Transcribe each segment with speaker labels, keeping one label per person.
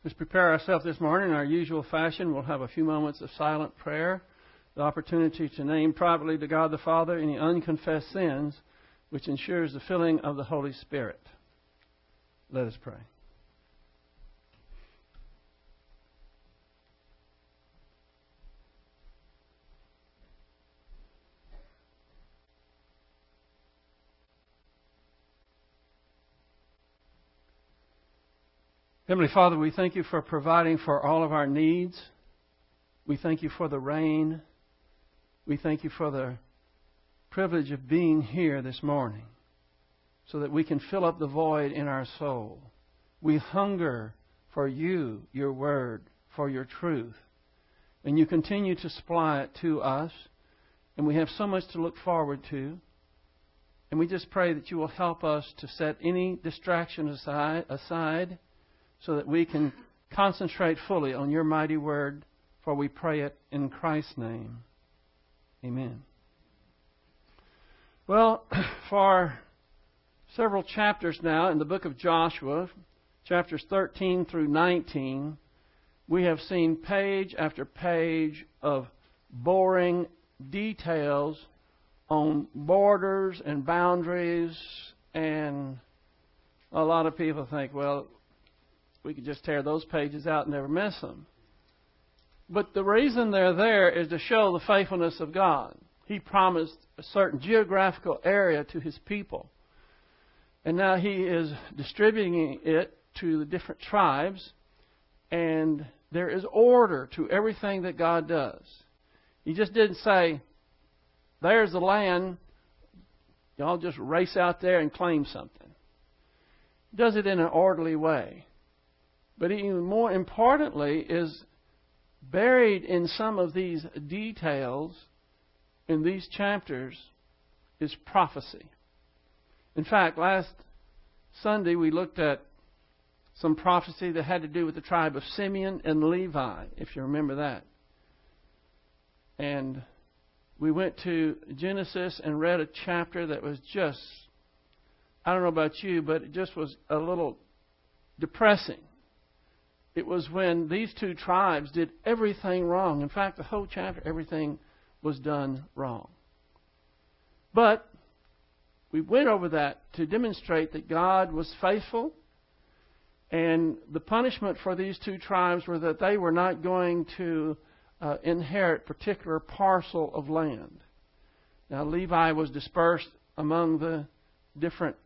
Speaker 1: Let's prepare ourselves this morning in our usual fashion. We'll have a few moments of silent prayer, the opportunity to name privately to God the Father any unconfessed sins, which ensures the filling of the Holy Spirit. Let us pray. Heavenly Father, we thank you for providing for all of our needs. We thank you for the rain. We thank you for the privilege of being here this morning so that we can fill up the void in our soul. We hunger for you, your word, for your truth. And you continue to supply it to us. And we have so much to look forward to. And we just pray that you will help us to set any distraction aside so that we can concentrate fully on your mighty word, for we pray it in Christ's name. Amen. Well, for several chapters now in the book of Joshua, chapters 13 through 19, we have seen page after page of boring details on borders and boundaries, and a lot of people think, well, we could just tear those pages out and never miss them. But the reason they're there is to show the faithfulness of God. He promised a certain geographical area to His people. And now He is distributing it to the different tribes. And there is order to everything that God does. He just didn't say, there's the land, y'all just race out there and claim something. He does it in an orderly way. But even more importantly is buried in some of these details in these chapters is prophecy. In fact, last Sunday we looked at some prophecy that had to do with the tribe of Simeon and Levi, if you remember that. And we went to Genesis and read a chapter that was just, I don't know about you, but it just was a little depressing. It was when these two tribes did everything wrong. In fact, the whole chapter, everything was done wrong. But we went over that to demonstrate that God was faithful. And the punishment for these two tribes were that they were not going to inherit particular parcel of land. Now, Levi was dispersed among the different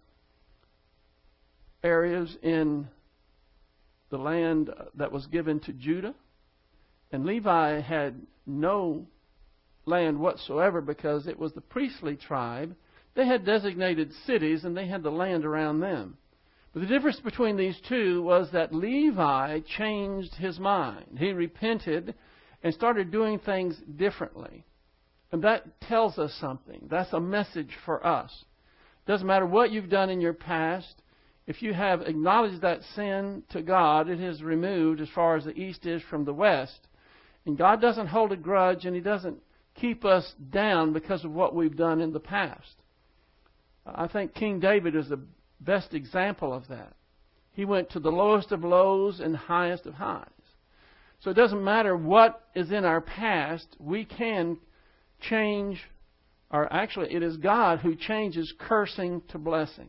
Speaker 1: areas in the land that was given to Judah. And Levi had no land whatsoever because it was the priestly tribe. They had designated cities and they had the land around them. But the difference between these two was that Levi changed his mind. He repented and started doing things differently. And that tells us something. That's a message for us. Doesn't matter what you've done in your past. If you have acknowledged that sin to God, it is removed as far as the east is from the west. And God doesn't hold a grudge, and He doesn't keep us down because of what we've done in the past. I think King David is the best example of that. He went to the lowest of lows and highest of highs. So it doesn't matter what is in our past, we can change, or actually it is God who changes cursing to blessing.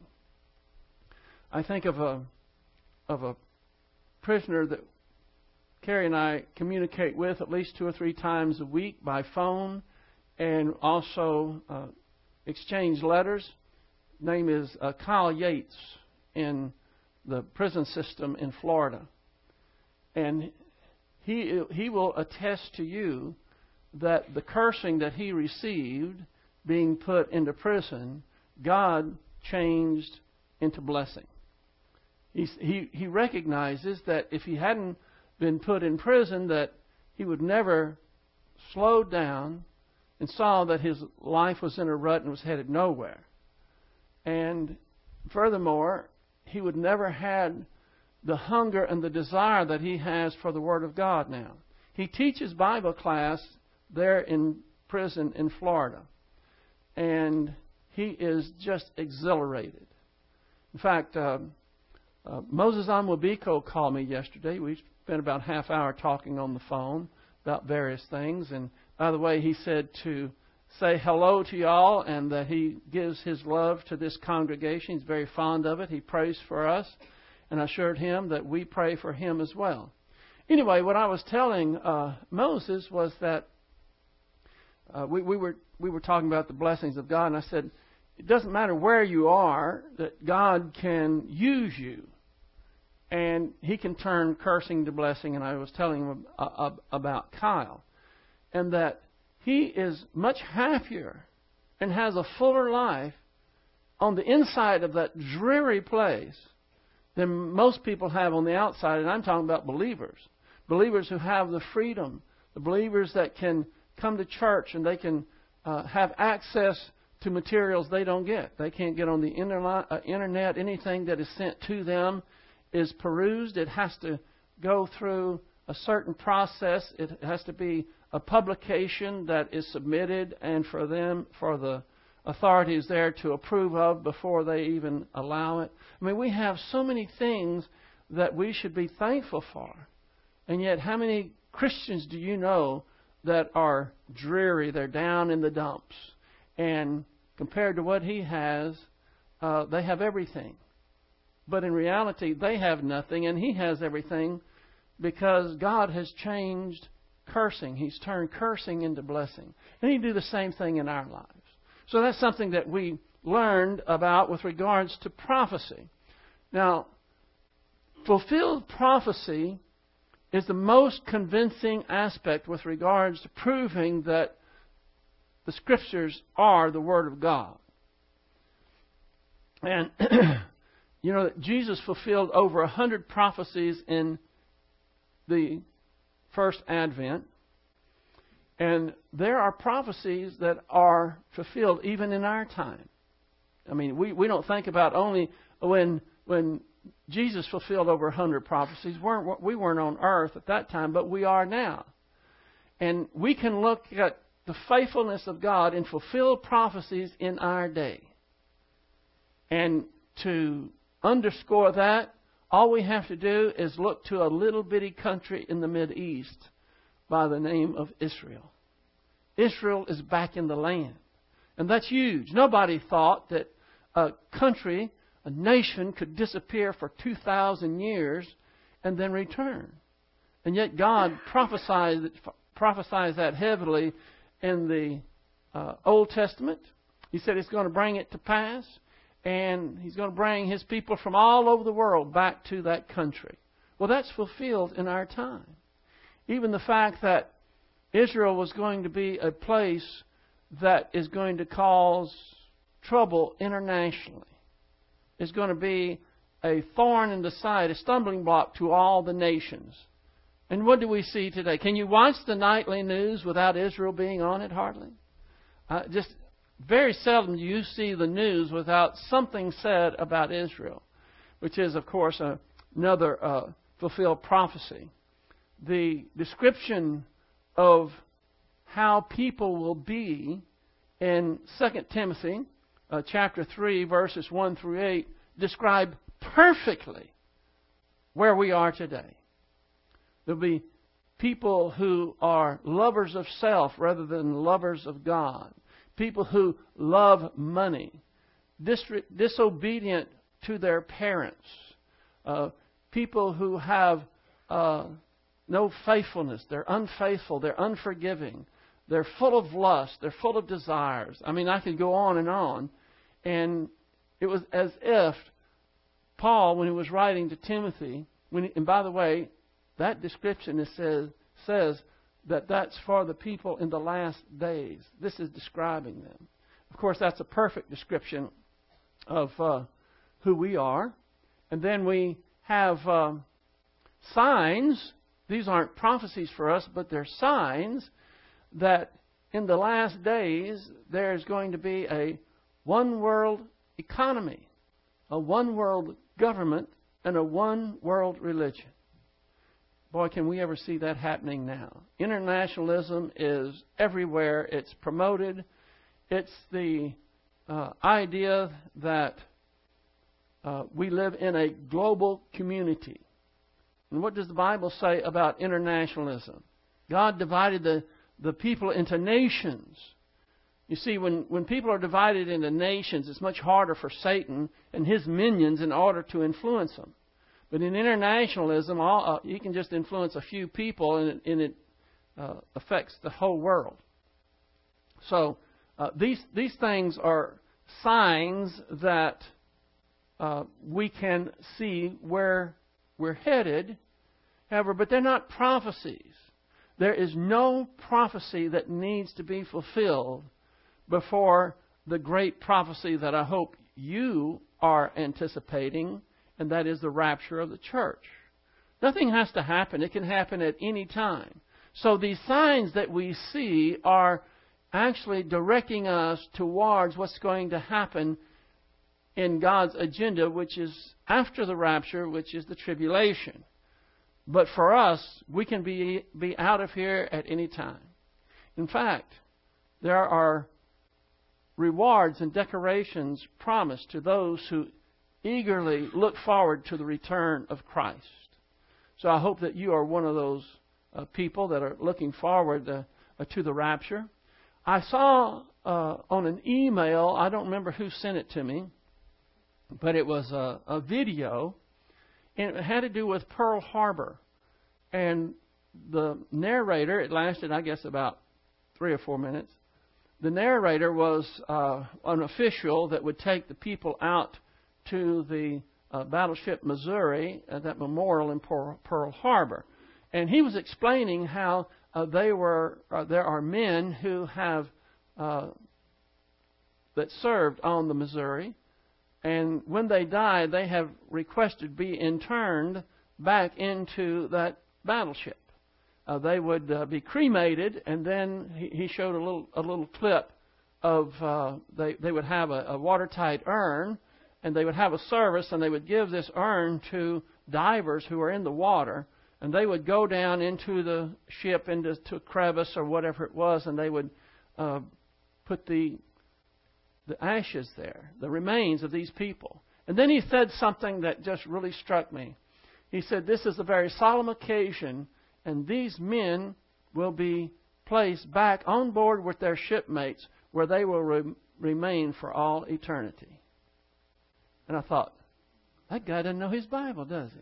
Speaker 1: I think of a prisoner that Carrie and I communicate with at least 2 or 3 times a week by phone, and also exchange letters. His name is Kyle Yates in the prison system in Florida. And he will attest to you that the cursing that he received being put into prison, God changed into blessing. He recognizes that if he hadn't been put in prison, that he would never slow down and saw that his life was in a rut and was headed nowhere. And furthermore, he would never had the hunger and the desire that he has for the Word of God now. He teaches Bible class there in prison in Florida. And he is just exhilarated. In fact, Moses Amwabiko called me yesterday. We spent about a half hour talking on the phone about various things. And by the way, he said to say hello to y'all and that he gives his love to this congregation. He's very fond of it. He prays for us. And I assured him that we pray for him as well. Anyway, what I was telling Moses was that we were talking about the blessings of God. And I said, it doesn't matter where you are, that God can use you. And He can turn cursing to blessing. And I was telling him about Kyle. And that he is much happier and has a fuller life on the inside of that dreary place than most people have on the outside. And I'm talking about believers. Believers who have the freedom. The believers that can come to church and they can have access to materials they don't get. They can't get on the internet. Anything that is sent to them is perused. It has to go through a certain process. It has to be a publication that is submitted and for the authorities there to approve of before they even allow it. I mean, we have so many things that we should be thankful for. And yet, how many Christians do you know that are dreary? They're down in the dumps. And compared to what he has, they have everything. But in reality, they have nothing, and he has everything because God has changed cursing. He's turned cursing into blessing. And He do the same thing in our lives. So that's something that we learned about with regards to prophecy. Now, fulfilled prophecy is the most convincing aspect with regards to proving that the Scriptures are the Word of God. And you know that Jesus fulfilled over 100 prophecies in the first advent. And there are prophecies that are fulfilled even in our time. I mean, we don't think about only when Jesus fulfilled over 100 prophecies. We weren't on earth at that time, but we are now. And we can look at the faithfulness of God in fulfilled prophecies in our day. And to underscore that, all we have to do is look to a little bitty country in the Mideast by the name of Israel. Israel is back in the land. And that's huge. Nobody thought that a country, a nation, could disappear for 2,000 years and then return. And yet God prophesies that heavily in the Old Testament. He said He's going to bring it to pass. And He's going to bring His people from all over the world back to that country. Well, that's fulfilled in our time. Even the fact that Israel was going to be a place that is going to cause trouble internationally. It's going to be a thorn in the side, a stumbling block to all the nations. And what do we see today? Can you watch the nightly news without Israel being on it? Hardly. Just very seldom do you see the news without something said about Israel, which is, of course, another fulfilled prophecy. The description of how people will be in 2 Timothy chapter 3, verses 1 through 8, describe perfectly where we are today. There'll be people who are lovers of self rather than lovers of God. People who love money. Disobedient to their parents. People who have no faithfulness. They're unfaithful. They're unforgiving. They're full of lust. They're full of desires. I mean, I could go on and on. And it was as if Paul, when he was writing to Timothy, and by the way, that description says that that's for the people in the last days. This is describing them. Of course, that's a perfect description of who we are. And then we have signs. These aren't prophecies for us, but they're signs that in the last days there's going to be a one-world economy, a one-world government, and a one-world religion. Boy, can we ever see that happening now. Internationalism is everywhere. It's promoted. It's the idea that we live in a global community. And what does the Bible say about internationalism? God divided the people into nations. You see, when people are divided into nations, it's much harder for Satan and his minions in order to influence them. But in internationalism, you can just influence a few people, and it affects the whole world. So these things are signs that we can see where we're headed. However, but they're not prophecies. There is no prophecy that needs to be fulfilled before the great prophecy that I hope you are anticipating, and that is the rapture of the church. Nothing has to happen. It can happen at any time. So these signs that we see are actually directing us towards what's going to happen in God's agenda, which is after the rapture, which is the tribulation. But for us, we can be out of here at any time. In fact, there are rewards and decorations promised to those who eagerly look forward to the return of Christ. So I hope that you are one of those people that are looking forward to the rapture. I saw on an email, I don't remember who sent it to me, but it was a video, and it had to do with Pearl Harbor. And the narrator, it lasted, I guess, about 3 or 4 minutes. The narrator was an official that would take the people out to the battleship Missouri, that memorial in Pearl Harbor. And he was explaining how there are men who have that served on the Missouri, and when they die, they have requested to be interned back into that battleship. They would be cremated, and then he showed a little clip of they would have a watertight urn, and they would have a service, and they would give this urn to divers who are in the water, and they would go down into the ship into a crevice or whatever it was, and they would put the ashes there, the remains of these people. And then he said something that just really struck me. He said, "This is a very solemn occasion, and these men will be placed back on board with their shipmates, where they will remain for all eternity." And I thought, that guy doesn't know his Bible, does he?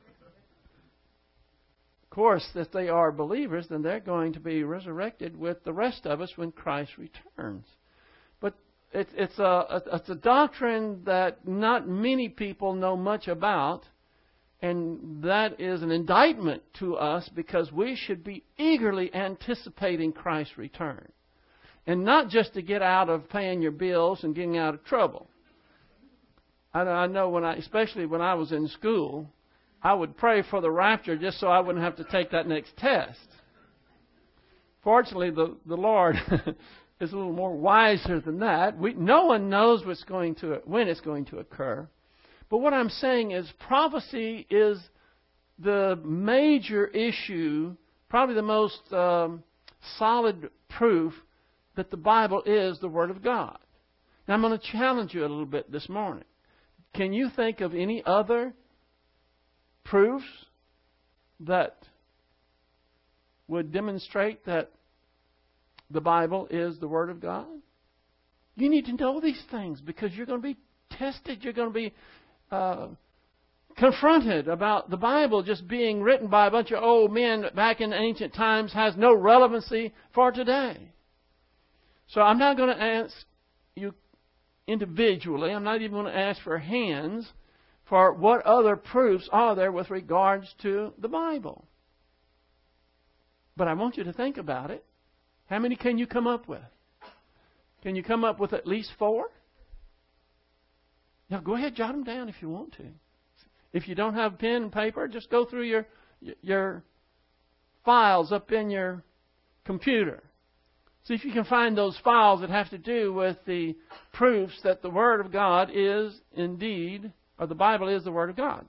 Speaker 1: Of course, if they are believers, then they're going to be resurrected with the rest of us when Christ returns. But it's a doctrine that not many people know much about. And that is an indictment to us, because we should be eagerly anticipating Christ's return. And not just to get out of paying your bills and getting out of trouble. I know especially when I was in school, I would pray for the rapture just so I wouldn't have to take that next test. Fortunately, the Lord is a little more wiser than that. No one knows when it's going to occur. But what I'm saying is prophecy is the major issue, probably the most solid proof that the Bible is the Word of God. Now I'm going to challenge you a little bit this morning. Can you think of any other proofs that would demonstrate that the Bible is the Word of God? You need to know these things, because you're going to be tested. You're going to be confronted about the Bible just being written by a bunch of old men back in ancient times has no relevancy for today. So I'm not going to ask you individually, I'm not even going to ask for hands for what other proofs are there with regards to the Bible. But I want you to think about it. How many can you come up with? Can you come up with at least 4? Now go ahead, jot them down if you want to. If you don't have pen and paper, just go through your files up in your computer. See if you can find those files that have to do with the proofs that the Word of God is indeed, or the Bible is the Word of God.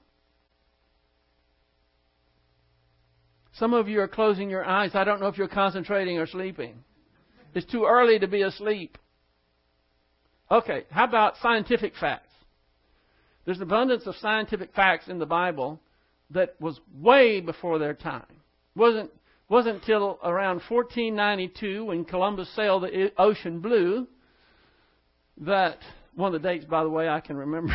Speaker 1: Some of you are closing your eyes. I don't know if you're concentrating or sleeping. It's too early to be asleep. Okay, how about scientific facts? There's an abundance of scientific facts in the Bible that was way before their time. Wasn't until around 1492 when Columbus sailed the ocean blue that, one of the dates, by the way, I can remember,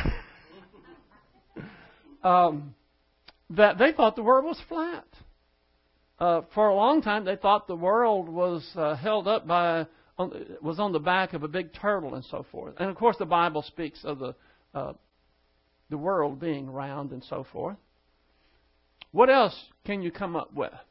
Speaker 1: that they thought the world was flat. For a long time, they thought the world was held up was on the back of a big turtle and so forth. And of course, the Bible speaks of the world being round and so forth. What else can you come up with?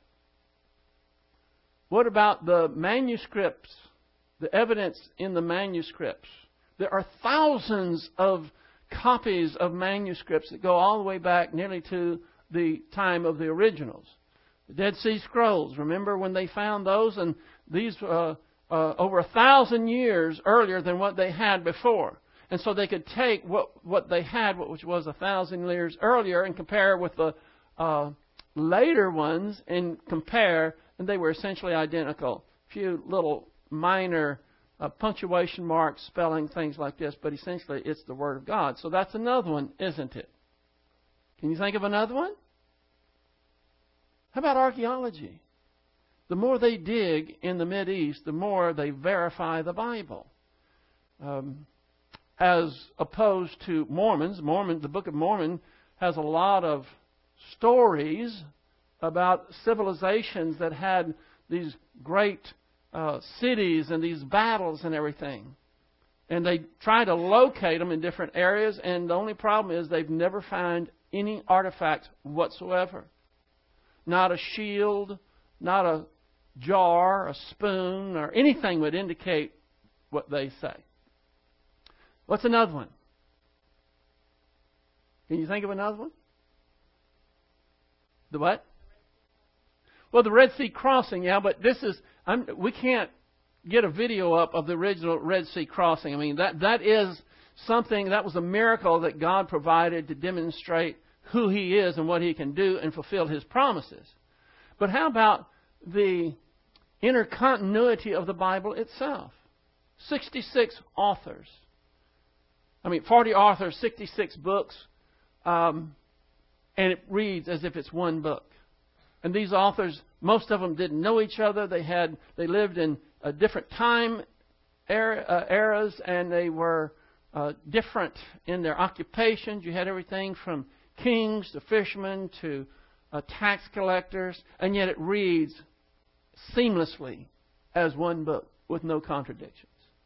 Speaker 1: What about the manuscripts, the evidence in the manuscripts? There are thousands of copies of manuscripts that go all the way back nearly to the time of the originals. The Dead Sea Scrolls, remember when they found those? And these over 1,000 years earlier than what they had before. And so they could take what they had, which was 1,000 years earlier, and compare with the later ones and compare, and they were essentially identical. A few little minor punctuation marks, spelling, things like this, but essentially it's the Word of God. So that's another one, isn't it? Can you think of another one? How about archaeology? The more they dig in the Mideast, the more they verify the Bible. As opposed to Mormons. The Book of Mormon has a lot of stories about civilizations that had these great cities and these battles and everything. And they try to locate them in different areas, and the only problem is they've never found any artifacts whatsoever. Not a shield, not a jar, a spoon, or anything would indicate what they say. What's another one? Can you think of another one? The what? Well, the Red Sea crossing, yeah, but we can't get a video up of the original Red Sea crossing. I mean, that is something, that was a miracle that God provided to demonstrate who He is and what He can do and fulfill His promises. But how about the intercontinuity of the Bible itself? 66 authors. 40 authors, 66 books, and it reads as if it's one book. And these authors, most of them didn't know each other. They lived in different time eras, and they were different in their occupations. You had everything from kings to fishermen to tax collectors, and yet it reads seamlessly as one book with no contradictions.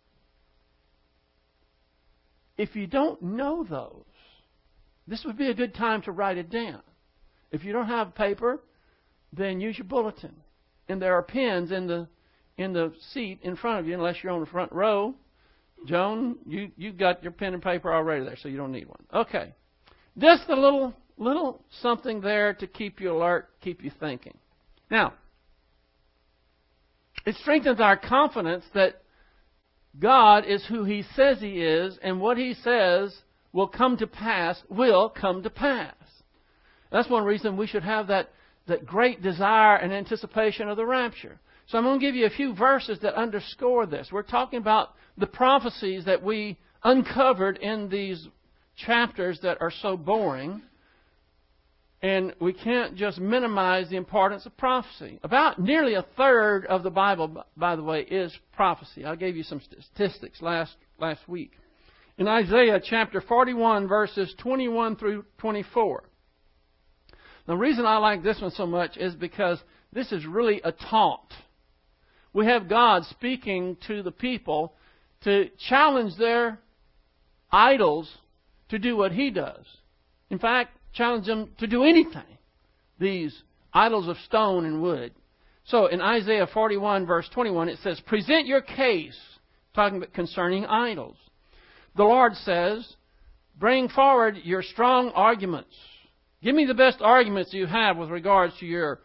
Speaker 1: If you don't know those, this would be a good time to write it down. If you don't have paper, then use your bulletin. And there are pens in the seat in front of you, unless you're on the front row. Joan, you've got your pen and paper already there, so you don't need one. Okay. Just a little something there to keep you alert, keep you thinking. Now, it strengthens our confidence that God is who He says He is, and what He says will come to pass. That's one reason we should have that great desire and anticipation of the rapture. So I'm going to give you a few verses that underscore this. We're talking about the prophecies that we uncovered in these chapters that are so boring. And we can't just minimize the importance of prophecy. About nearly a third of the Bible, by the way, is prophecy. I gave you some statistics last week. In Isaiah chapter 41, verses 21 through 24. The reason I like this one so much is because this is really a taunt. We have God speaking to the people to challenge their idols to do what He does. In fact, challenge them to do anything. These idols of stone and wood. So in Isaiah 41 verse 21 it says, "Present your case," talking about concerning idols. The Lord says, "Bring forward your strong arguments." Give me the best arguments you have with regards to your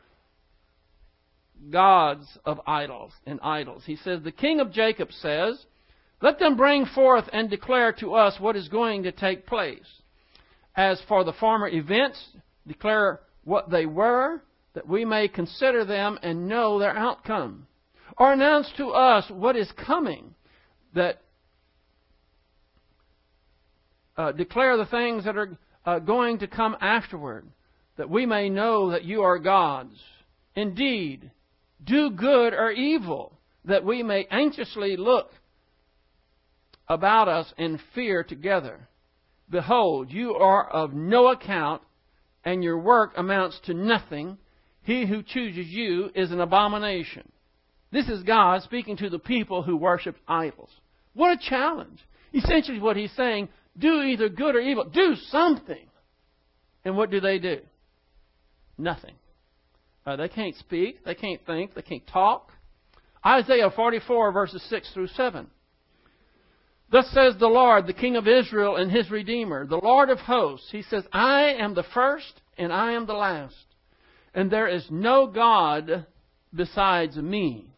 Speaker 1: gods of idols and idols. He says, "The King of Jacob says, let them bring forth and declare to us what is going to take place. As for the former events, declare what they were, that we may consider them and know their outcome. Or announce to us what is coming, that declare the things that are going to come afterward, that we may know that you are God's. Indeed, do good or evil, that we may anxiously look about us in fear together. Behold, you are of no account, and your work amounts to nothing. He who chooses you is an abomination. This is God speaking to the people who worship idols. What a challenge. Essentially what he's saying, do either good or evil. Do something. And what do? Nothing. They can't speak. They can't think. They can't talk. Isaiah 44 verses 6 through 7. Thus says the Lord, the King of Israel and His Redeemer, the Lord of hosts. He says, I am the first and I am the last. And there is no God besides me.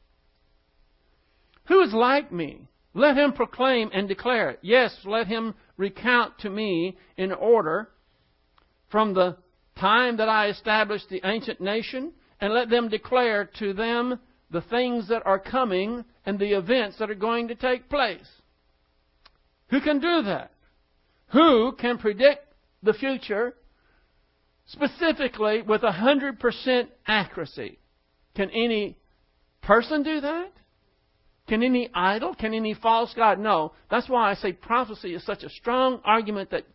Speaker 1: Who is like me? Let him proclaim and declare it. Yes, let him recount to me in order from the time that I established the ancient nation, and let them declare to them the things that are coming and the events that are going to take place. Who can do that? Who can predict the future specifically with 100% accuracy? Can any person do that? Can any idol? Can any false god? No. That's why I say prophecy is such a strong argument that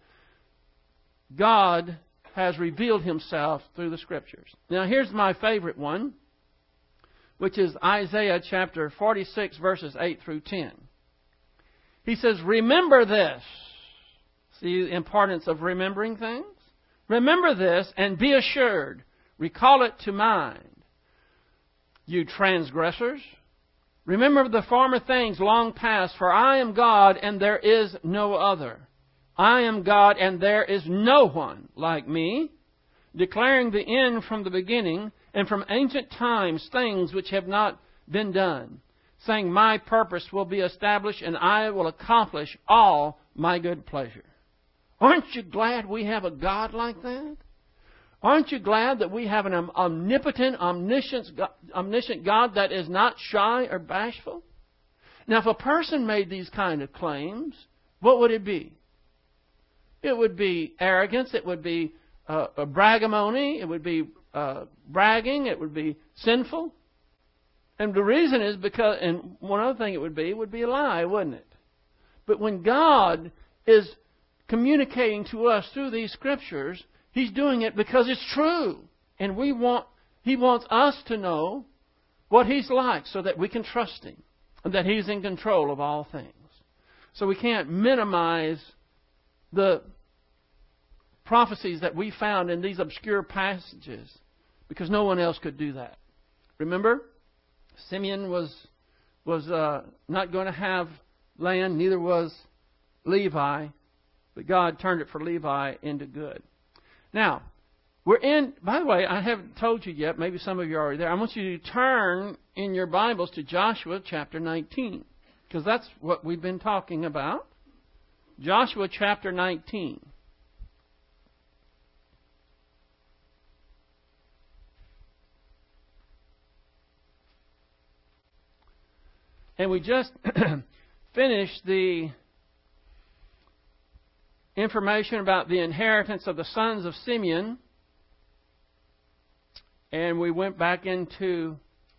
Speaker 1: God has revealed Himself through the Scriptures. Now here's my favorite one, which is Isaiah chapter 46 verses 8 through 10. He says, remember this. See the importance of remembering things? Remember this and be assured. Recall it to mind. You transgressors, remember the former things long past, for I am God and there is no other. I am God and there is no one like me, declaring the end from the beginning and from ancient times things which have not been done, saying my purpose will be established and I will accomplish all my good pleasure. Aren't you glad we have a God like that? Aren't you glad that we have an omnipotent, omniscient God that is not shy or bashful? Now, if a person made these kind of claims, what would it be? It would be arrogance. It would be a bragamony. It would be bragging. It would be sinful. And the reason is because, and one other thing it would be a lie, wouldn't it? But when God is communicating to us through these Scriptures, He's doing it because it's true. And He wants us to know what He's like so that we can trust Him and that He's in control of all things. So we can't minimize the prophecies that we found in these obscure passages because no one else could do that. Remember, Simeon was not going to have land, neither was Levi, but God turned it for Levi into good. Now, by the way, I haven't told you yet, maybe some of you are already there. I want you to turn in your Bibles to Joshua chapter 19, because that's what we've been talking about. Joshua chapter 19. And we just finished the information about the inheritance of the sons of Simeon. And we went back into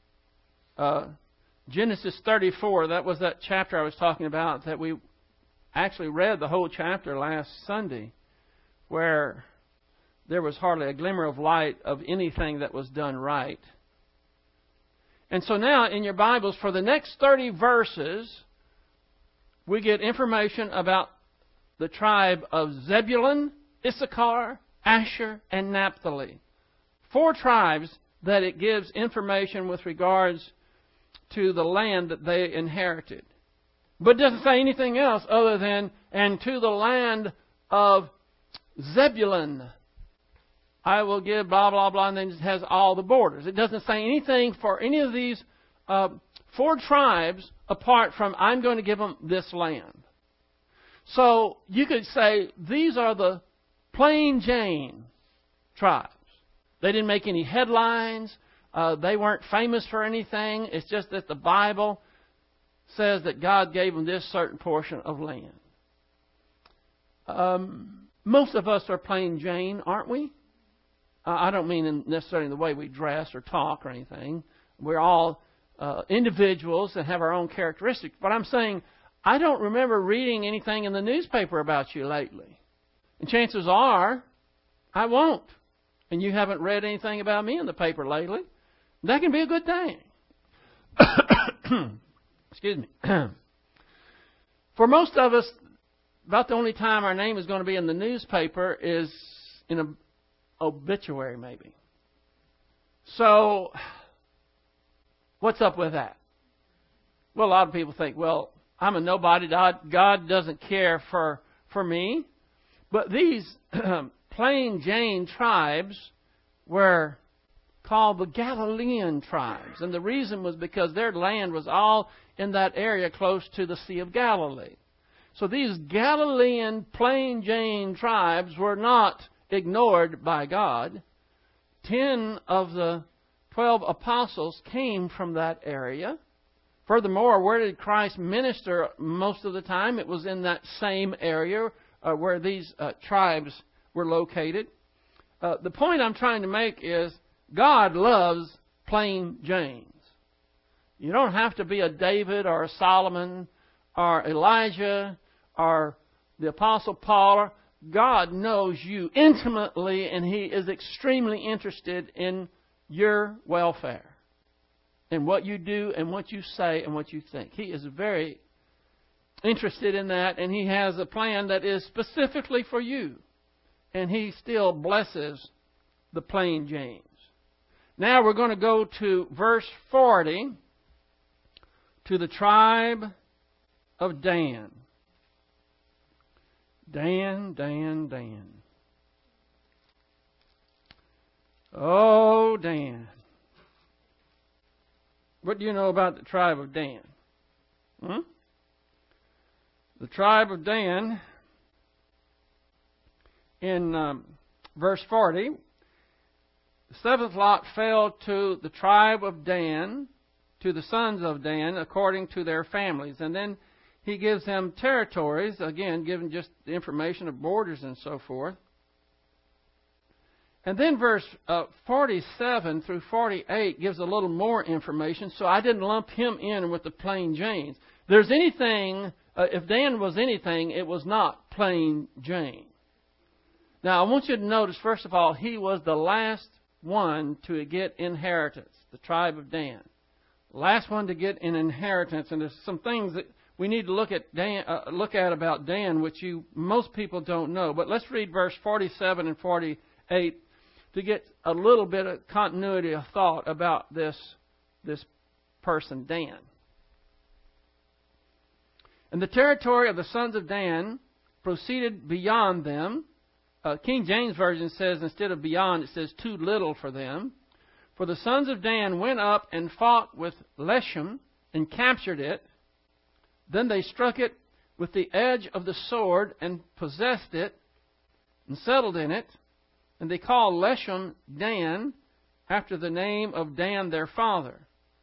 Speaker 1: Genesis 34. That was that chapter I was talking about that we actually read the whole chapter last Sunday, where there was hardly a glimmer of light of anything that was done right. And so now in your Bibles, for the next 30 verses, we get information about the tribe of Zebulun, Issachar, Asher, and Naphtali. 4 tribes that it gives information with regards to the land that they inherited. But it doesn't say anything else other than, and to the land of Zebulun I will give blah, blah, blah, and then it has all the borders. It doesn't say anything for any of these 4 tribes apart from I'm going to give them this land. So you could say these are the plain Jane tribes. They didn't make any headlines. They weren't famous for anything. It's just that the Bible says that God gave them this certain portion of land. Most of us are plain Jane, aren't we? I don't mean necessarily in the way we dress or talk or anything. We're all individuals that have our own characteristics. But I'm saying, I don't remember reading anything in the newspaper about you lately. And chances are, I won't. And you haven't read anything about me in the paper lately. That can be a good thing. Excuse me. For most of us, about the only time our name is going to be in the newspaper is in an obituary, maybe. So, what's up with that? Well, a lot of people think, well, I'm a nobody. God doesn't care for me. But these plain Jane tribes were called the Galilean tribes. And the reason was because their land was all in that area close to the Sea of Galilee. So these Galilean plain Jane tribes were not ignored by God. 10 of the 12 apostles came from that area. Furthermore, where did Christ minister most of the time? It was in that same area where these tribes were located. The point I'm trying to make is God loves plain Janes. You don't have to be a David or a Solomon or Elijah or the Apostle Paul. God knows you intimately, and He is extremely interested in your welfare and what you do and what you say and what you think. He is very interested in that, and He has a plan that is specifically for you. And He still blesses the plain Janes. Now we're going to go to verse 40, to the tribe of Dan. Dan. Oh, Dan. What do you know about the tribe of Dan? The tribe of Dan, in verse 40, the seventh lot fell to the tribe of Dan, to the sons of Dan, according to their families. And then he gives them territories, again, giving just the information of borders and so forth. And then verse 47 through 48 gives a little more information, so I didn't lump him in with the plain Janes. There's anything, if Dan was anything, it was not plain Jane. Now, I want you to notice, first of all, he was the last one to get inheritance, the tribe of Dan. Last one to get an inheritance, and there's some things that we need to look at about Dan, which most people don't know. But let's read verse 47 and 48 to get a little bit of continuity of thought about this person, Dan. And the territory of the sons of Dan proceeded beyond them. King James Version says, instead of beyond, it says too little for them. For the sons of Dan went up and fought with Leshem and captured it. Then they struck it with the edge of the sword and possessed it and settled in it. And they called Leshem Dan, after the name of Dan their father.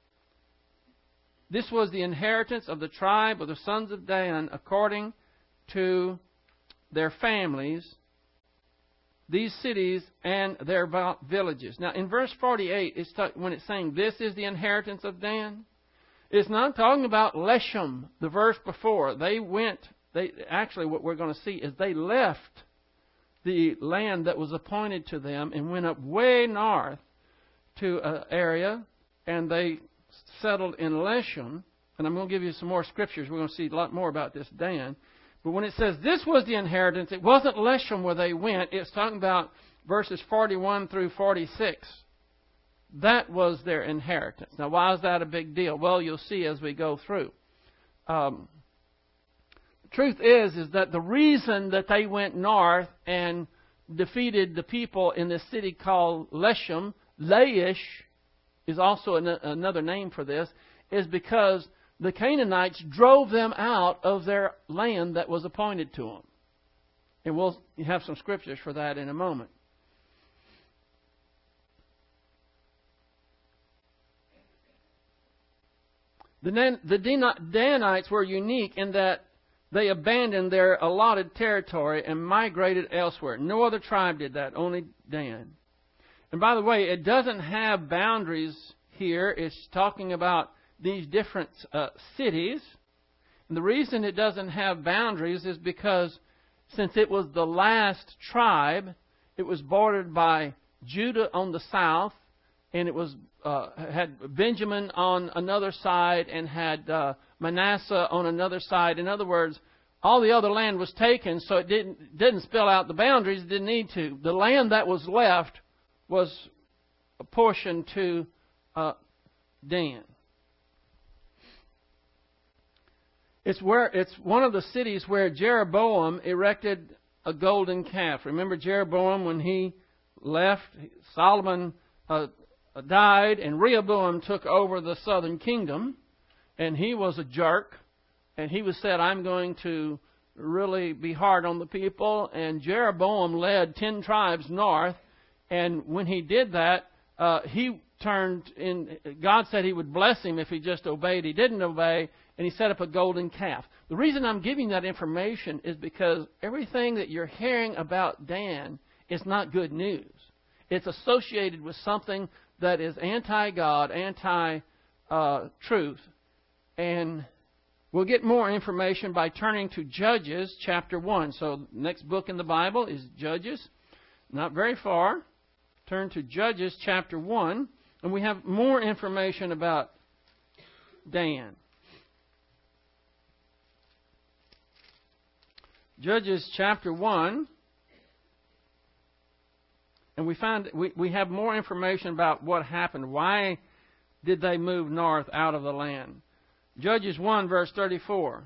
Speaker 1: This was the inheritance of the tribe of the sons of Dan according to their families, these cities and their villages. Now, in verse 48, when it's saying this is the inheritance of Dan, it's not talking about Leshem, the verse before. Actually, what we're going to see is they left the land that was appointed to them and went up way north to an area, and they settled in Leshem. And I'm going to give you some more scriptures. We're going to see a lot more about this Dan. But when it says this was the inheritance, it wasn't Leshem where they went. It's talking about verses 41 through 46. That was their inheritance. Now, why is that a big deal? Well, you'll see as we go through. The truth is that the reason that they went north and defeated the people in this city called Leshem, Laish is also another name for this, is because the Canaanites drove them out of their land that was appointed to them. And we'll have some scriptures for that in a moment. The Danites were unique in that they abandoned their allotted territory and migrated elsewhere. No other tribe did that, only Dan. And by the way, it doesn't have boundaries here. It's talking about these different cities. And the reason it doesn't have boundaries is because since it was the last tribe, it was bordered by Judah on the south, and it was had Benjamin on another side, and had Manasseh on another side. In other words, all the other land was taken, so it didn't spell out the boundaries. It didn't need to. The land that was left was apportioned to Dan. It's one of the cities where Jeroboam erected a golden calf. Remember Jeroboam when he left? Solomon died, and Rehoboam took over the southern kingdom, and he was a jerk, and he said, I'm going to really be hard on the people, and Jeroboam led 10 tribes north, and when he did that, he turned in. God said he would bless him if he just obeyed. He didn't obey, and he set up a golden calf. The reason I'm giving that information is because everything that you're hearing about Dan is not good news. It's associated with something that is anti-God, anti-truth. And we'll get more information by turning to Judges chapter 1. So the next book in the Bible is Judges. Not very far. Turn to Judges chapter 1. And we have more information about Dan. Judges chapter 1. And we have more information about what happened. Why did they move north out of the land? Judges 1, verse 34.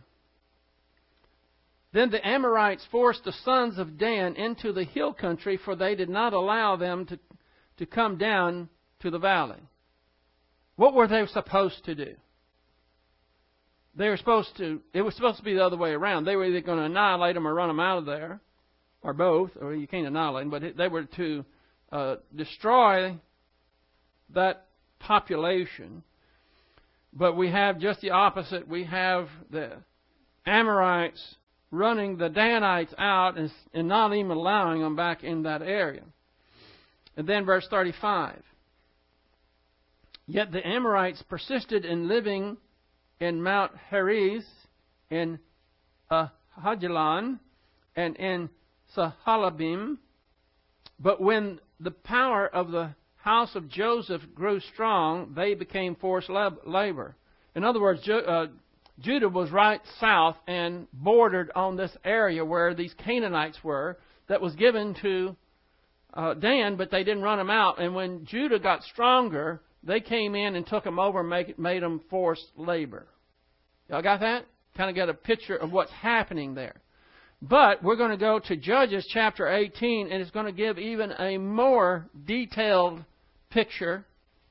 Speaker 1: Then the Amorites forced the sons of Dan into the hill country, for they did not allow them to come down to the valley. What were they supposed to do? It was supposed to be the other way around. They were either going to annihilate them or run them out of there, or both, or you can't annihilate them, but they were to destroy that population. But we have just the opposite. We have the Amorites running the Danites out and not even allowing them back in that area. And then verse 35. Yet the Amorites persisted in living in Mount Heres, in Hajilan, and in Sahalabim. But when the power of the house of Joseph grew strong, they became forced labor. In other words, Judah was right south and bordered on this area where these Canaanites were, that was given to Dan, but they didn't run them out. And when Judah got stronger, they came in and took them over and made them forced labor. Y'all got that? Kind of got a picture of what's happening there. But we're going to go to Judges chapter 18, and it's going to give even a more detailed picture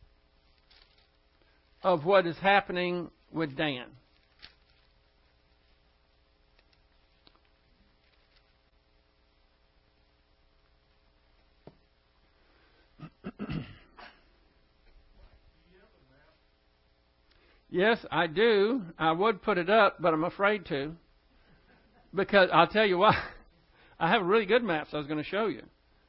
Speaker 1: of what is happening with Dan. Yes, I do. I would put it up, but I'm afraid to. Because I'll tell you why. I have really good maps I was going to show you.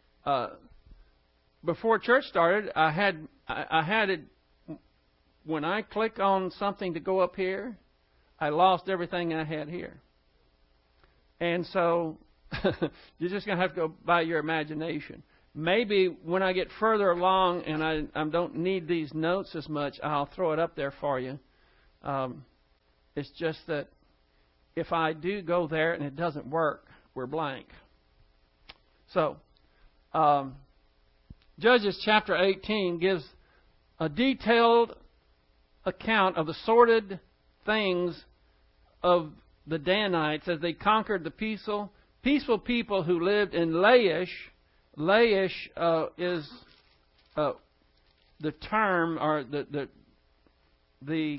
Speaker 1: Before church started, I had it. When I click on something to go up here, I lost everything I had here. And so you're just going to have to go by your imagination. Maybe when I get further along and I don't need these notes as much, I'll throw it up there for you. It's just that if I do go there and it doesn't work, we're blank. So, Judges chapter 18 gives a detailed account of the sordid things of the Danites as they conquered the peaceful people who lived in Laish. Laish is the term, or the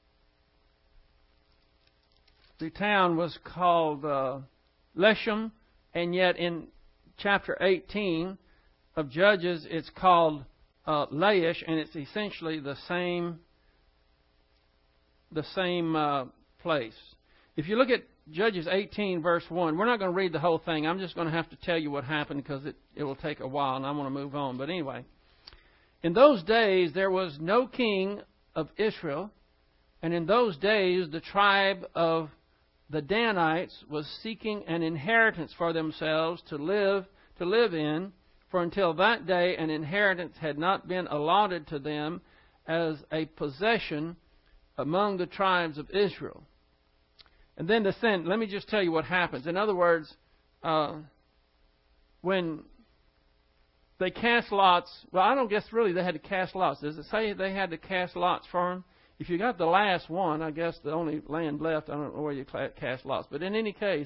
Speaker 1: town was called Leshem, and yet in chapter 18 of Judges it's called Laish, and it's essentially the same place. If you look at Judges 18, verse 1. We're not going to read the whole thing. I'm just going to have to tell you what happened because it will take a while, and I want to move on. But anyway, in those days there was no king of Israel, and in those days the tribe of the Danites was seeking an inheritance for themselves to live in, for until that day an inheritance had not been allotted to them as a possession among the tribes of Israel. And then let me just tell you what happens. In other words, when they cast lots, well, I don't guess really they had to cast lots. Does it say they had to cast lots for them? If you got the last one, I guess the only land left, I don't know where you cast lots. But in any case,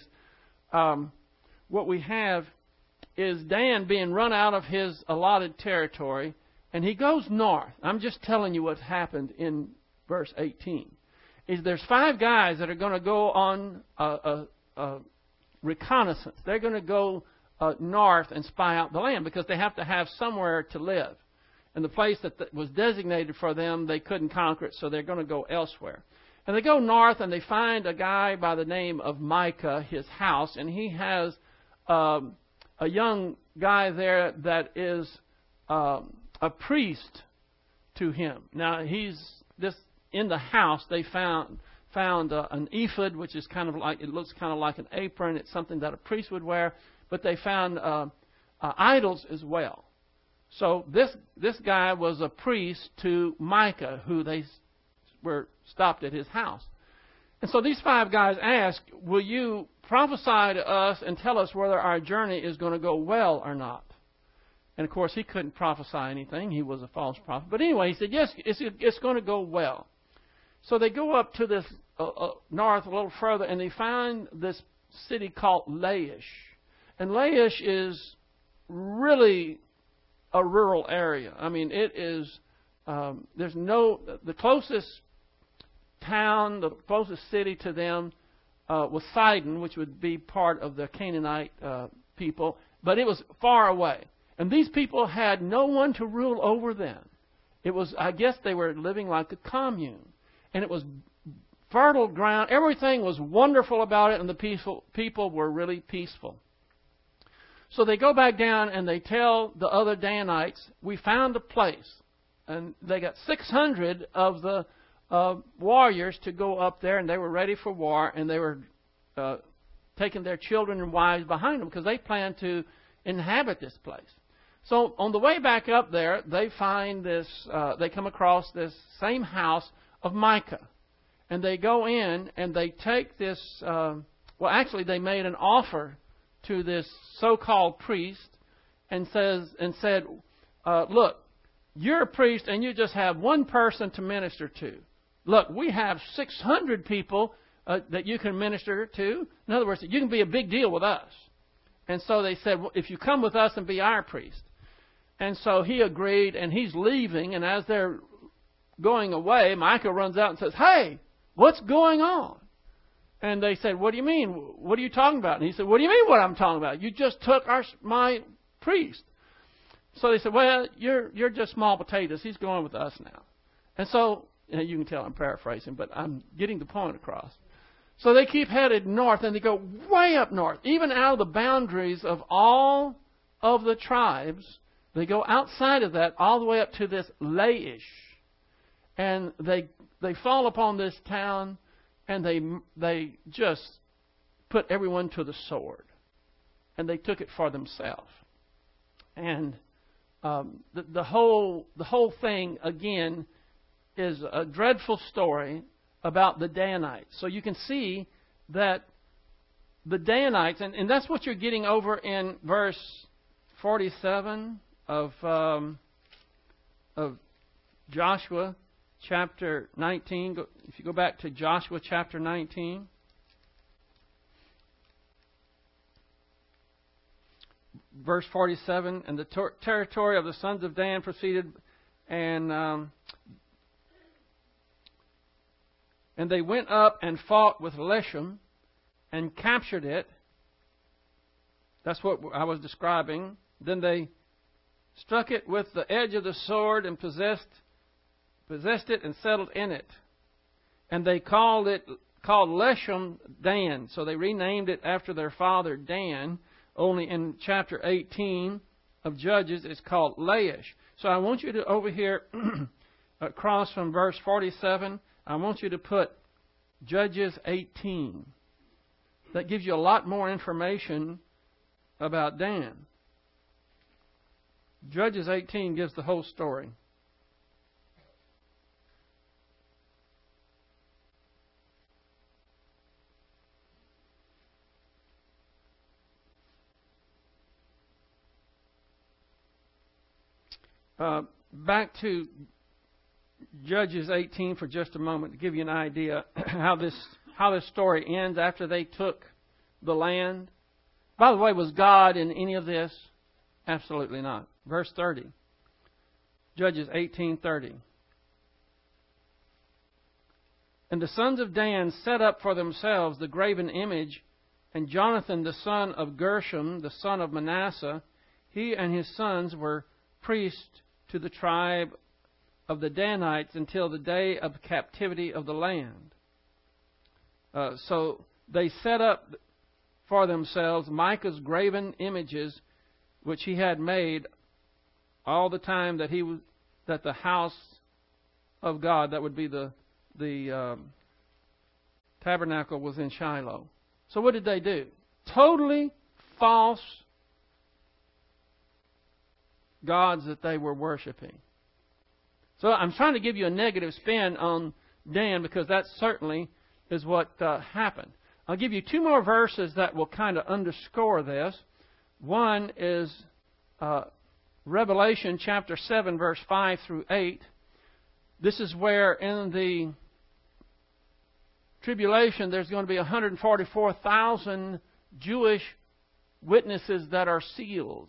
Speaker 1: what we have is Dan being run out of his allotted territory, and he goes north. I'm just telling you what happened in verse 18. There's 5 guys that are going to go on a reconnaissance. They're going to go north and spy out the land because they have to have somewhere to live. And the place that was designated for them, they couldn't conquer it, so they're going to go elsewhere. And they go north and they find a guy by the name of Micah, his house, and he has a young guy there that is a priest to him. Now, in the house, they found an ephod, which is it looks kind of like an apron. It's something that a priest would wear. But they found idols as well. So this guy was a priest to Micah, who they were stopped at his house. And so these 5 guys asked, will you prophesy to us and tell us whether our journey is going to go well or not? And, of course, he couldn't prophesy anything. He was a false prophet. But anyway, he said, yes, it's going to go well. So they go up to this north a little further, and they find this city called Laish. And Laish is really a rural area. I mean, it is, the closest town, the closest city to them was Sidon, which would be part of the Canaanite people, but it was far away. And these people had no one to rule over them. I guess they were living like a commune. And it was fertile ground. Everything was wonderful about it, and the people were really peaceful. So they go back down and they tell the other Danites, we found a place. And they got 600 of the warriors to go up there, and they were ready for war, and they were taking their children and wives behind them because they planned to inhabit this place. So on the way back up there, they find they come across this same house of Micah. And they go in and they take this, they made an offer to this so-called priest and said, look, you're a priest and you just have one person to minister to. Look, we have 600 people that you can minister to. In other words, you can be a big deal with us. And so they said, well, if you come with us and be our priest. And so he agreed, and he's leaving, and as they're going away, Micah runs out and says, hey, what's going on? And they said, what do you mean? What are you talking about? And he said, what do you mean what I'm talking about? You just took my priest. So they said, well, you're just small potatoes. He's going with us now. And so, you can tell I'm paraphrasing, but I'm getting the point across. So they keep headed north, and they go way up north, even out of the boundaries of all of the tribes. They go outside of that all the way up to this Laish. And they fall upon this town, and they just put everyone to the sword. And they took it for themselves. And the whole thing, again, is a dreadful story about the Danites. So you can see that the Danites, and that's what you're getting over in verse 47 of Joshua chapter 19. If you go back to Joshua chapter 19. Verse 47, and the territory of the sons of Dan proceeded, and they went up and fought with Leshem and captured it. That's what I was describing. Then they struck it with the edge of the sword and possessed it and settled in it. And they called called Leshem Dan. So they renamed it after their father Dan. Only in chapter 18 of Judges it's called Laish. So I want you to, over here, across from verse 47, I want you to put Judges 18. That gives you a lot more information about Dan. Judges 18 gives the whole story. Back to Judges 18 for just a moment to give you an idea how this story ends after they took the land. By the way, was God in any of this? Absolutely not. Verse 30. Judges 18:30. And the sons of Dan set up for themselves the graven image, and Jonathan the son of Gershom, the son of Manasseh, he and his sons were priests to the tribe of the Danites until the day of captivity of the land. So they set up for themselves Micah's graven images, which he had made all the time that the house of God, that would be the tabernacle, was in Shiloh. So what did they do? Totally false gods that they were worshiping. So I'm trying to give you a negative spin on Dan because that certainly is what happened. I'll give you two more verses that will kind of underscore this. One is Revelation chapter 7, verse 5 through 8. This is where in the tribulation there's going to be 144,000 Jewish witnesses that are sealed.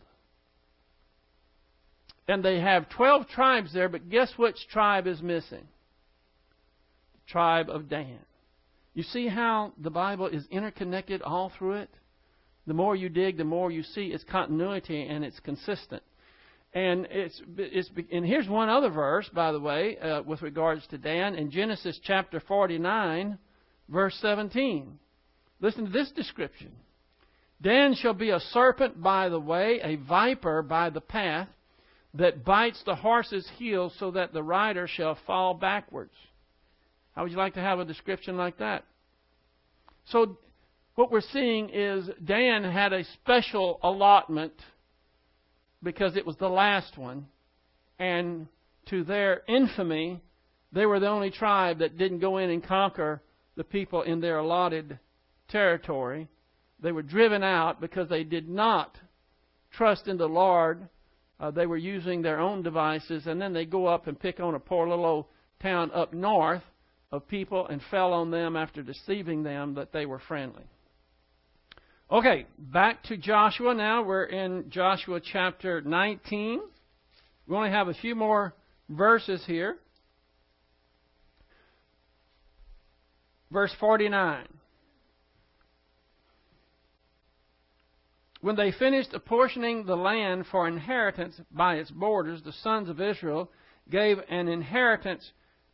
Speaker 1: And they have 12 tribes there, but guess which tribe is missing? The tribe of Dan. You see how the Bible is interconnected all through it? The more you dig, the more you see its continuity and it's consistent. And and here's one other verse, by the way, with regards to Dan, in Genesis chapter 49, verse 17. Listen to this description. Dan shall be a serpent by the way, a viper by the path, that bites the horse's heel so that the rider shall fall backwards. How would you like to have a description like that? So what we're seeing is Dan had a special allotment because it was the last one. And to their infamy, they were the only tribe that didn't go in and conquer the people in their allotted territory. They were driven out because they did not trust in the Lord. They were using their own devices, and then they go up and pick on a poor little old town up north of people and fell on them after deceiving them that they were friendly. Okay, back to Joshua now. We're in Joshua chapter 19. We only have a few more verses here. Verse 49. When they finished apportioning the land for inheritance by its borders, the sons of Israel gave an inheritance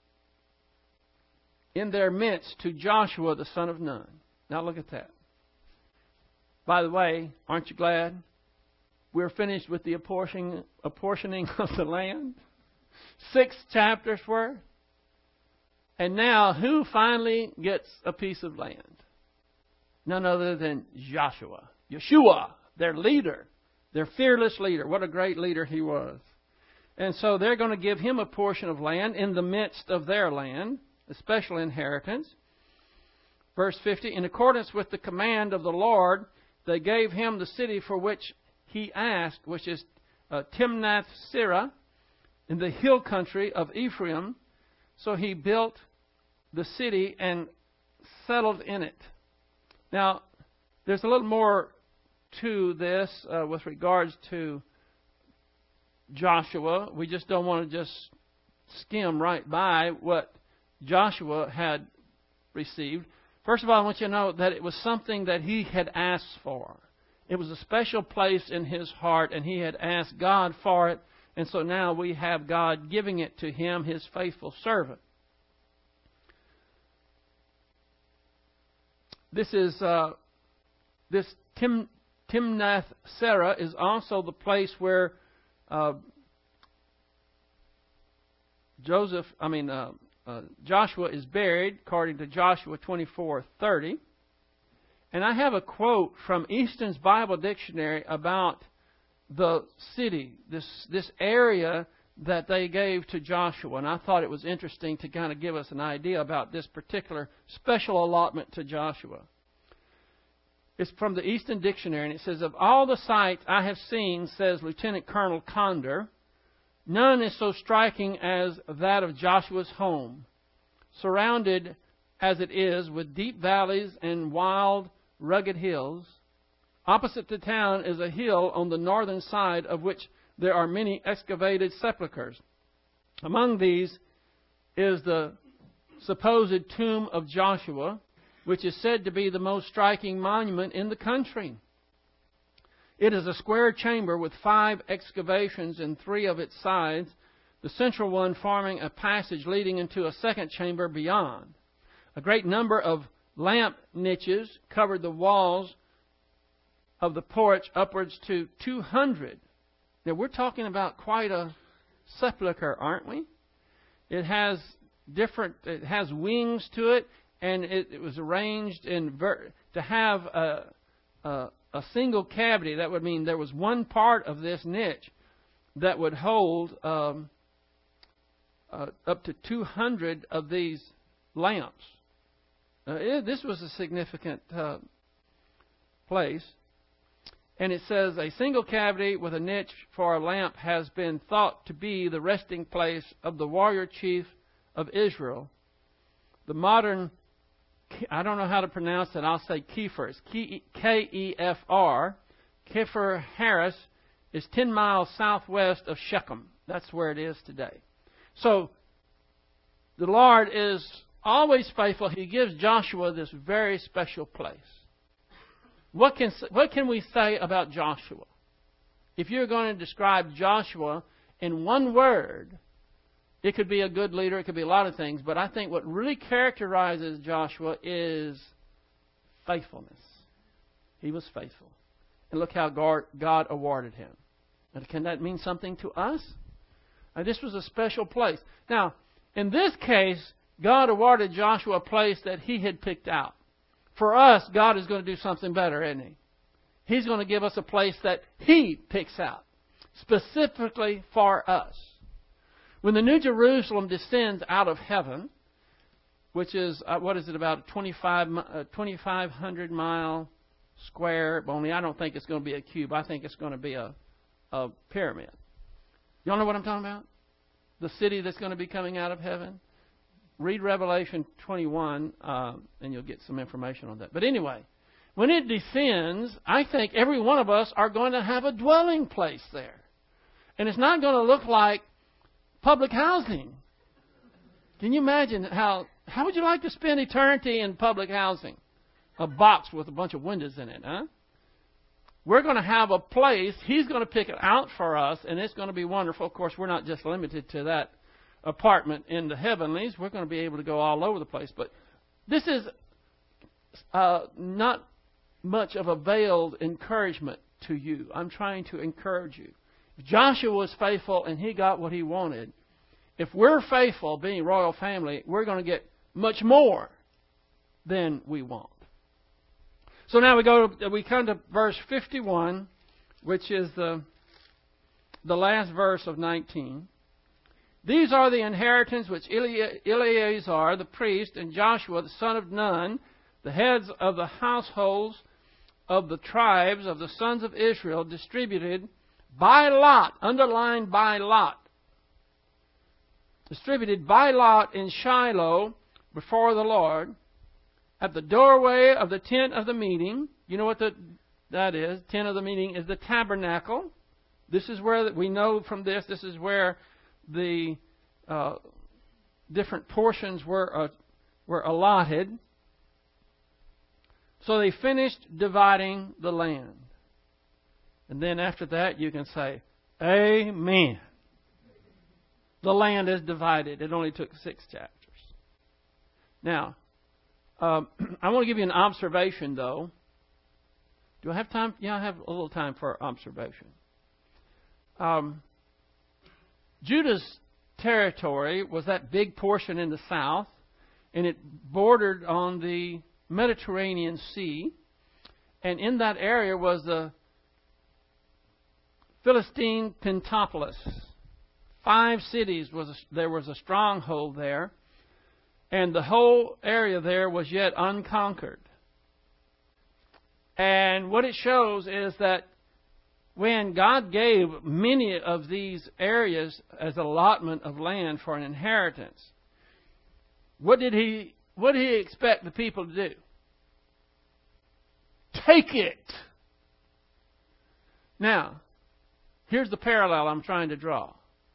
Speaker 1: in their midst to Joshua the son of Nun. Now look at that. By the way, aren't you glad we're finished with the apportioning of the land? 6 chapters worth. And now who finally gets a piece of land? None other than Joshua. Yeshua, their leader, their fearless leader. What a great leader he was. And so they're going to give him a portion of land in the midst of their land, a special inheritance. Verse 50, in accordance with the command of the Lord, they gave him the city for which he asked, which is Timnath-Serah, in the hill country of Ephraim. So he built the city and settled in it. Now, there's a little more to this with regards to Joshua. We just don't want to just skim right by what Joshua had received. First of all, I want you to know that it was something that he had asked for. It was a special place in his heart, and he had asked God for it. And so now we have God giving it to him, his faithful servant. this is this Timnath Serah is also the place where Joshua is buried, according to Joshua 24:30. And I have a quote from Easton's Bible Dictionary about the city, this area that they gave to Joshua. And I thought it was interesting to kind of give us an idea about this particular special allotment to Joshua. It's from the Easton Dictionary, and it says, "Of all the sights I have seen," says Lieutenant Colonel Conder, "none is so striking as that of Joshua's home, surrounded as it is with deep valleys and wild, rugged hills. Opposite the town is a hill on the northern side of which there are many excavated sepulchres. Among these is the supposed tomb of Joshua, which is said to be the most striking monument in the country. It is a square chamber with 5 excavations in 3 of its sides, the central one forming a passage leading into a second chamber beyond. A great number of lamp niches covered the walls of the porch, upwards to 200. Now, we're talking about quite a sepulcher, aren't we? It has wings to it, and it was arranged to have a single cavity. That would mean there was one part of this niche that would hold up to 200 of these lamps. This was a significant place. And it says, a single cavity with a niche for a lamp has been thought to be the resting place of the warrior chief of Israel. The modern, I don't know how to pronounce it, I'll say Kepher. It's K-E-F-R. Kepher Harris is 10 miles southwest of Shechem. That's where it is today. So, the Lord is always faithful. He gives Joshua this very special place. What can we say about Joshua? If you're going to describe Joshua in one word, it could be a good leader, it could be a lot of things, but I think what really characterizes Joshua is faithfulness. He was faithful. And look how God awarded him. And can that mean something to us? This was a special place. Now, in this case, God awarded Joshua a place that he had picked out. For us, God is going to do something better, isn't He? He's going to give us a place that He picks out, specifically for us. When the New Jerusalem descends out of heaven, which is, about 2,500 mile square, only I don't think it's going to be a cube. I think it's going to be a pyramid. Y'all know what I'm talking about? The city that's going to be coming out of heaven? Read Revelation 21, and you'll get some information on that. But anyway, when it descends, I think every one of us are going to have a dwelling place there. And it's not going to look like public housing. Can you imagine how would you like to spend eternity in public housing? A box with a bunch of windows in it, huh? We're going to have a place. He's going to pick it out for us, and it's going to be wonderful. Of course, we're not just limited to that apartment in the heavenlies. We're going to be able to go all over the place. But this is not much of a veiled encouragement to you. I'm trying to encourage you. If Joshua was faithful and he got what he wanted, if we're faithful, being royal family, we're going to get much more than we want. So now we come to verse 51, which is the last verse of 19. These are the inheritance which Eleazar the priest and Joshua the son of Nun, the heads of the households of the tribes of the sons of Israel, distributed by lot, underlined by lot, distributed by lot in Shiloh before the Lord, at the doorway of the tent of the meeting. You know what that is? Tent of the meeting is the tabernacle. This is where we know from this is where the different portions were allotted. So they finished dividing the land. And then after that you can say, Amen. The land is divided. It only took 6 chapters. Now, I want to give you an observation, though. Do I have time? Yeah, I have a little time for observation. Judah's territory was that big portion in the south, and it bordered on the Mediterranean Sea. And in that area was the Philistine Pentapolis. 5 cities, there was a stronghold there. And the whole area there was yet unconquered. And what it shows is that when God gave many of these areas as allotment of land for an inheritance, what did He expect the people to do? Take it. Now, here's the parallel I'm trying to draw.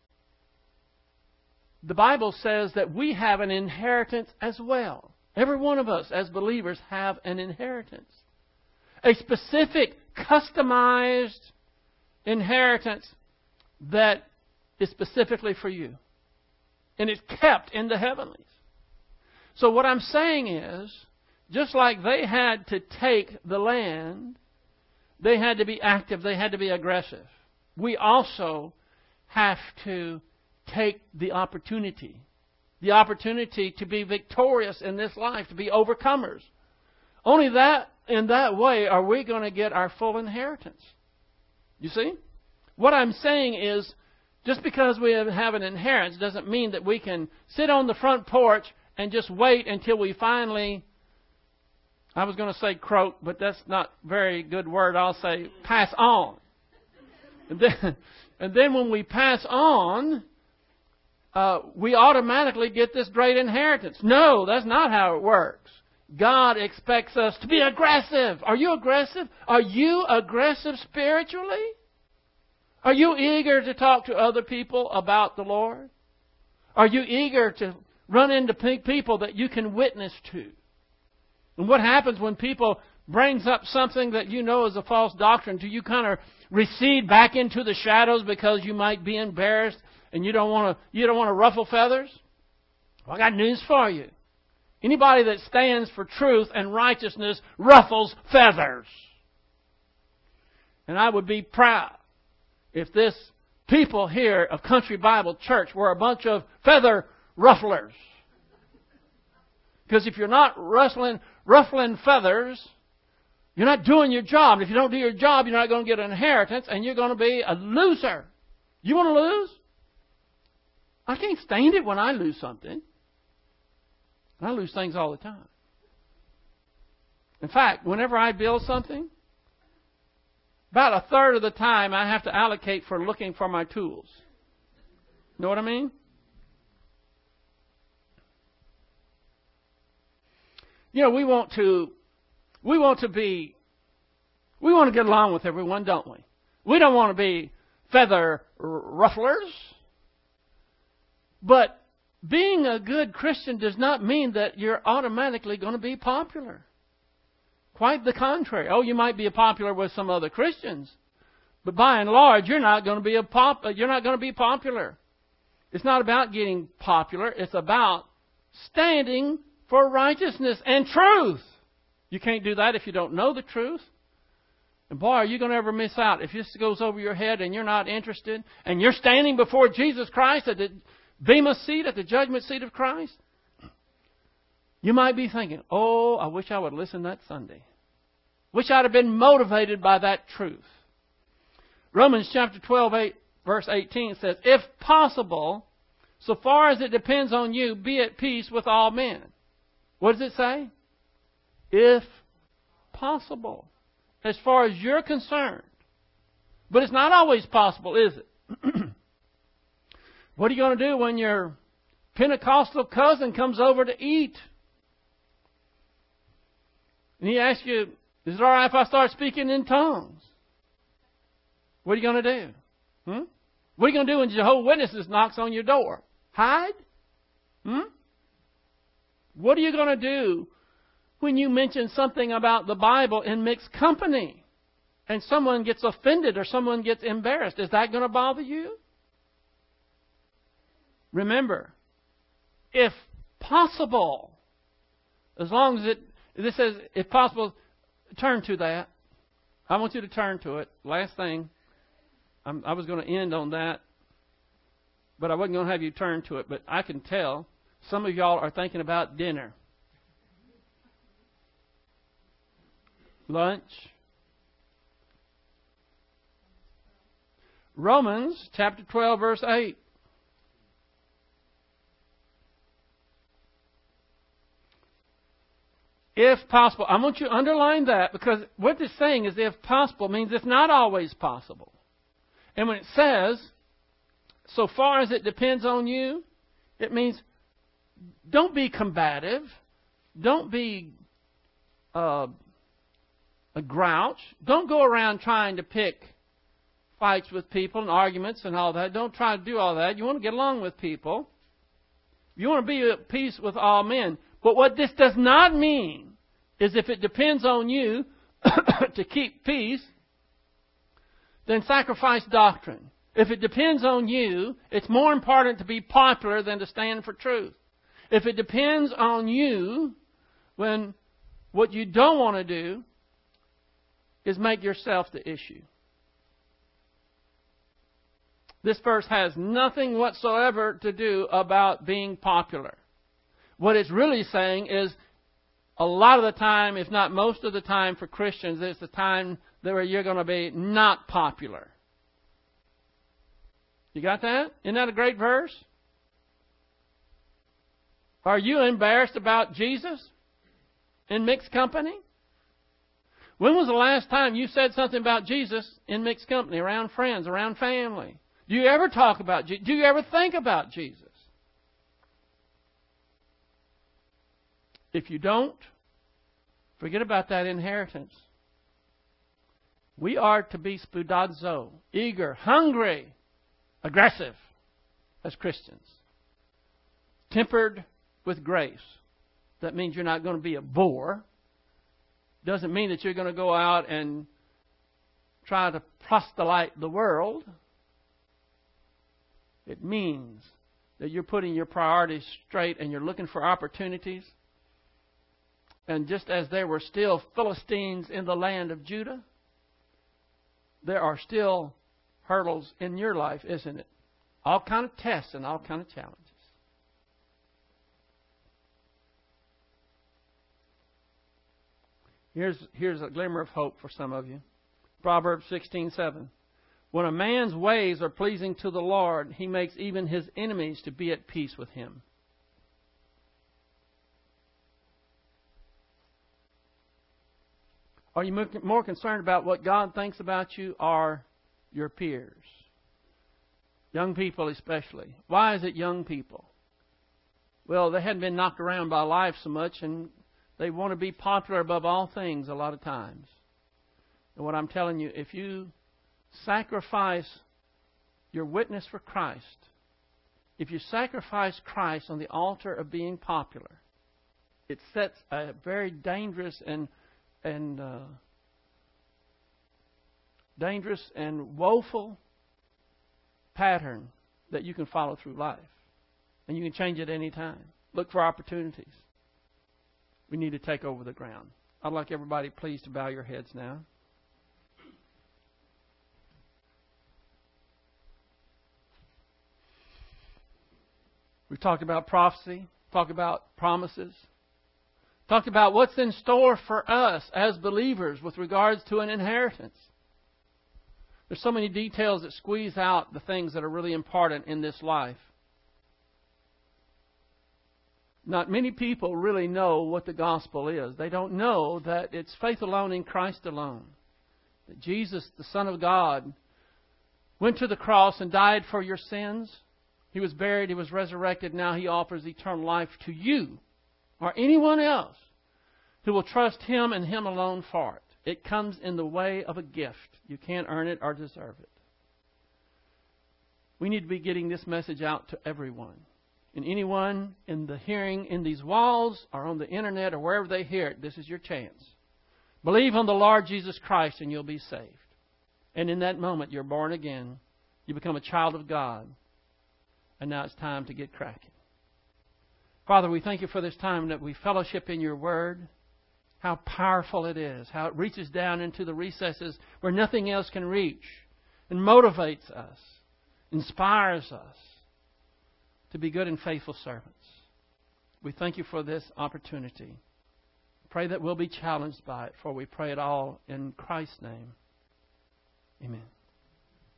Speaker 1: The Bible says that we have an inheritance as well. Every one of us as believers have an inheritance. A specific, customized inheritance that is specifically for you. And it's kept in the heavenlies. So what I'm saying is, just like they had to take the land, they had to be active, they had to be aggressive. We also have to take the opportunity to be victorious in this life, to be overcomers. Only that, in that way, are we going to get our full inheritance. You see? What I'm saying is, just because we have an inheritance doesn't mean that we can sit on the front porch and just wait until we finally, I was going to say croak, but that's not a very good word. I'll say pass on. And then when we pass on, we automatically get this great inheritance. No, that's not how it works. God expects us to be aggressive. Are you aggressive? Are you aggressive spiritually? Are you eager to talk to other people about the Lord? Are you eager to run into people that you can witness to? And what happens when people brings up something that you know is a false doctrine? Do you kind of recede back into the shadows because you might be embarrassed and you don't want to ruffle feathers? Well, I got news for you. Anybody that stands for truth and righteousness ruffles feathers. And I would be proud if this people here of Country Bible Church were a bunch of feather rufflers. Because if you're not ruffling feathers, you're not doing your job. If you don't do your job, you're not going to get an inheritance, and you're going to be a loser. You want to lose? I can't stand it when I lose something. I lose things all the time. In fact, whenever I build something, about a third of the time I have to allocate for looking for my tools. Know what I mean? You know, we want to get along with everyone, don't we? We don't want to be feather rufflers. But being a good Christian does not mean that you're automatically going to be popular. Quite the contrary. Oh, you might be popular with some other Christians, but by and large, you're not going to be popular. It's not about getting popular. It's about standing for righteousness and truth. You can't do that if you don't know the truth. And boy, are you going to ever miss out if this goes over your head and you're not interested and you're standing before Jesus Christ at the Bema seat, at the judgment seat of Christ. You might be thinking, oh, I wish I would listen that Sunday. Wish I'd have been motivated by that truth. Romans chapter 12, verse 18 says, if possible, so far as it depends on you, be at peace with all men. What does it say? If possible. As far as you're concerned. But it's not always possible, is it? What are you going to do when your Pentecostal cousin comes over to eat? And he asks you, is it all right if I start speaking in tongues? What are you going to do? What are you going to do when Jehovah's Witnesses knocks on your door? Hide? What are you going to do when you mention something about the Bible in mixed company and someone gets offended or someone gets embarrassed? Is that going to bother you? Remember, if possible, As long as this says, if possible, turn to that. I want you to turn to it. Last thing. I was going to end on that, but I wasn't going to have you turn to it. But I can tell some of y'all are thinking about dinner. Lunch. Romans chapter 12, verse 8. If possible. I want you to underline that, because what it's saying is if possible means it's not always possible. And when it says, so far as it depends on you, it means don't be combative. Don't be a grouch. Don't go around trying to pick fights with people and arguments and all that. Don't try to do all that. You want to get along with people. You want to be at peace with all men. But what this does not mean is if it depends on you to keep peace, then sacrifice doctrine. If it depends on you, it's more important to be popular than to stand for truth. If it depends on you, when what you don't want to do is make yourself the issue. This verse has nothing whatsoever to do about being popular. What it's really saying is a lot of the time, if not most of the time for Christians, it's the time where you're going to be not popular. You got that? Isn't that a great verse? Are you embarrassed about Jesus in mixed company? When was the last time you said something about Jesus in mixed company, around friends, around family? Do you ever talk about Jesus? Do you ever think about Jesus? If you don't, forget about that inheritance. We are to be spoudazo, eager, hungry, aggressive as Christians. Tempered with grace. That means you're not going to be a bore. Doesn't mean that you're going to go out and try to proselyte the world. It means that you're putting your priorities straight and you're looking for opportunities. And just as there were still Philistines in the land of Judah, there are still hurdles in your life, isn't it? All kind of tests and all kind of challenges. Here's a glimmer of hope for some of you. Proverbs 16:7. When a man's ways are pleasing to the Lord, He makes even his enemies to be at peace with him. Are you more concerned about what God thinks about you or your peers? Young people especially. Why is it young people? Well, they hadn't been knocked around by life so much, and they want to be popular above all things a lot of times. And what I'm telling you, if you sacrifice your witness for Christ, if you sacrifice Christ on the altar of being popular, it sets a very dangerous and woeful pattern that you can follow through life. And you can change it any time. Look for opportunities. We need to take over the ground. I'd like everybody please to bow your heads now. We've talked about prophecy, talked about promises, talked about what's in store for us as believers with regards to an inheritance. There's so many details that squeeze out the things that are really important in this life. Not many people really know what the gospel is. They don't know that it's faith alone in Christ alone. That Jesus, the Son of God, went to the cross and died for your sins. He was buried, He was resurrected. Now He offers eternal life to you or anyone else who will trust Him and Him alone for it. It comes in the way of a gift. You can't earn it or deserve it. We need to be getting this message out to everyone. And anyone in the hearing in these walls or on the internet or wherever they hear it, this is your chance. Believe on the Lord Jesus Christ and you'll be saved. And in that moment, you're born again. You become a child of God. And now it's time to get cracking. Father, we thank you for this time that we fellowship in your word. How powerful it is. How it reaches down into the recesses where nothing else can reach. And motivates us. Inspires us to be good and faithful servants. We thank you for this opportunity. Pray that we'll be challenged by it, for we pray it all in Christ's name. Amen.